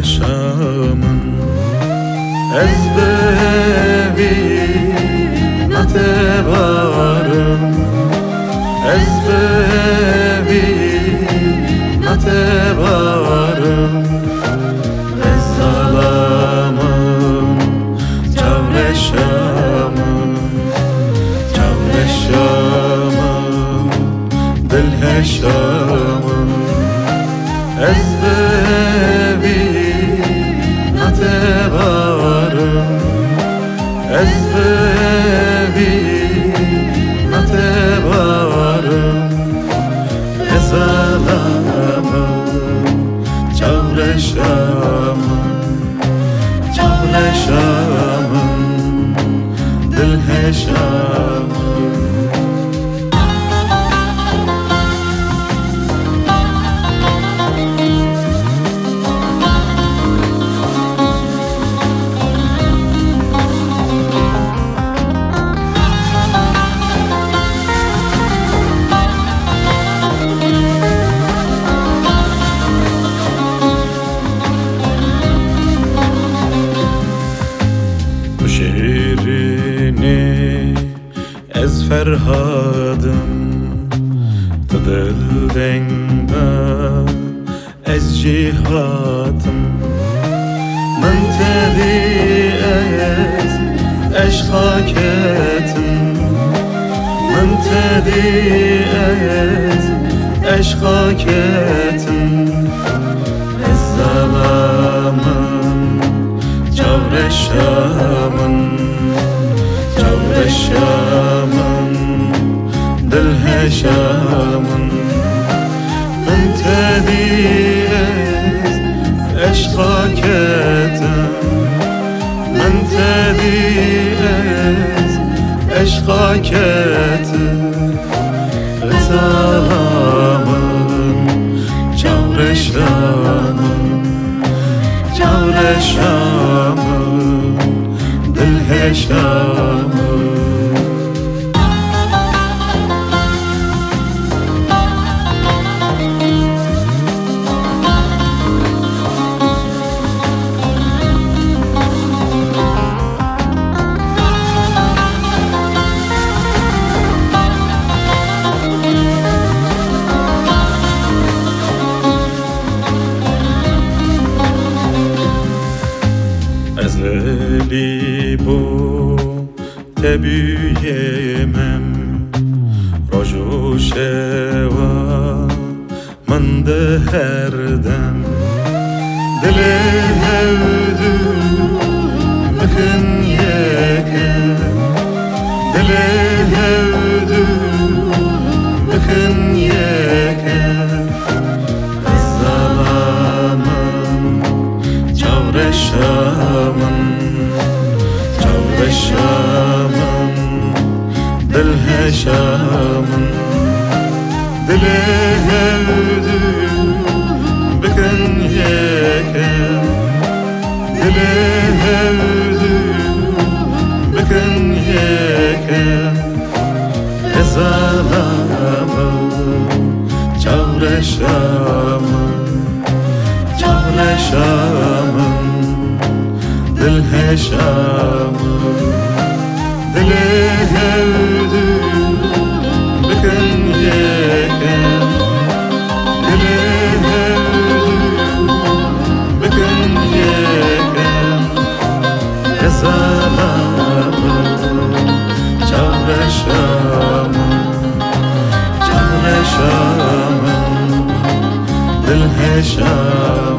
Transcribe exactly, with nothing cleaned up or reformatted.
شامن از بهوی نتبارم از بهوی نتبارم از ظلامم جور شامن جور شامن دل شامن از بهوی نتبارم از بهوی نتبارم از ظلامم جور شامن جور شامن دل شامن شیرینی از فرهادم تو دل دنگا از جهاتم من تدی از عشقاکتم من تدی از عشقاکتم از ظلامم جور شامن جور شامن دل شامن من تدی از عشقاکتم من تدی از عشقاکتم از ظلامم جور شامن جور شامن دل شامن ازلی بو تبیمم رجوع شوا من ده هر دم دل هودو بکن یکم دل هودو بکن یکم از ظلامم جور شامن جور شامن دل شامن دل هودو بکن یکم دل هودو بکن یکم از ظلامم جور شامن جور شامن دل شامن دل هودو بکن یکم دل هودو بکن یکم از ظلامم جور شامن جور شامن دل شامن